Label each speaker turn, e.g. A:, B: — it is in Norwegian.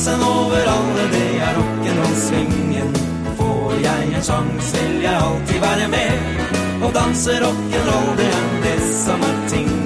A: dansen over alle, det rock'n'roll-svingen. Får jeg en sjans, vil jeg alltid være med. Og danse rock'n'roll, det det som ting.